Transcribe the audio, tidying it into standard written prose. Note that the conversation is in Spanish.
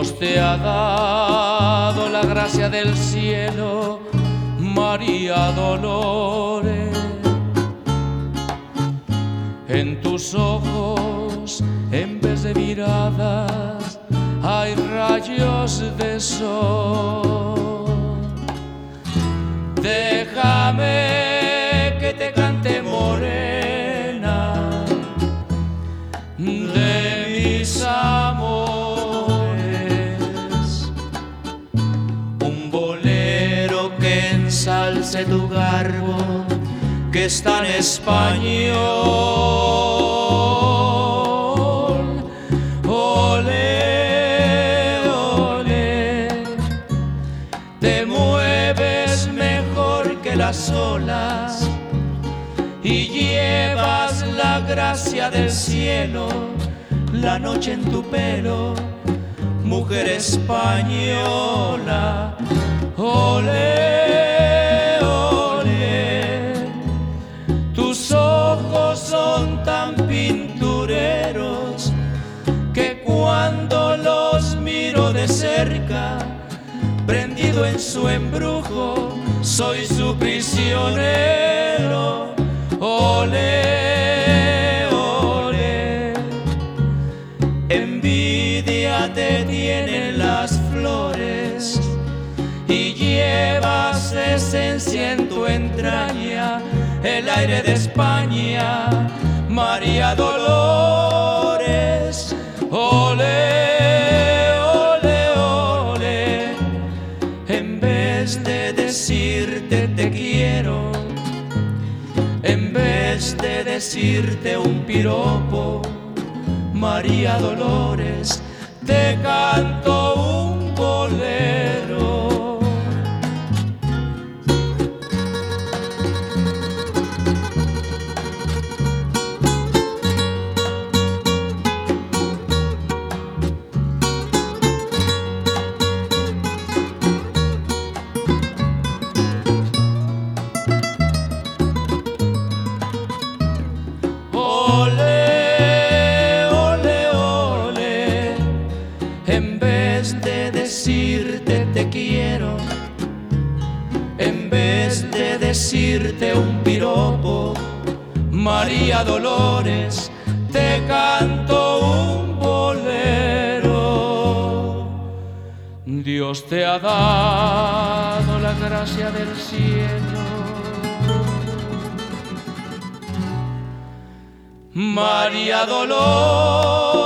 Dios te ha dado la gracia del cielo, María Dolores. En tus ojos, en vez de miradas, hay rayos de sol. Déjame que te cante, morena, de mis amores, un bolero que ensalce tu garbo, que es tan español. Olé, olé, te mueves mejor que las olas y llevas la gracia del cielo, la noche en tu pelo, mujer española. Olé, olé, tus ojos son tan pintureros que cuando los miro de cerca, prendido en su embrujo, soy su prisionero. Olé, olé, envidia te tienen las flores y llevas esencia en tu entraña, el aire de España, María Dolores. Olé, olé, olé, en vez de decirte te quiero, en vez de decirte un piropo, María Dolores, te canto un bolero. Olé, olé, olé, en vez de decirte te quiero, en vez de decirte un piropo, María Dolores, te canto un bolero. Dios te ha dado la gracia del cielo, María Dolores.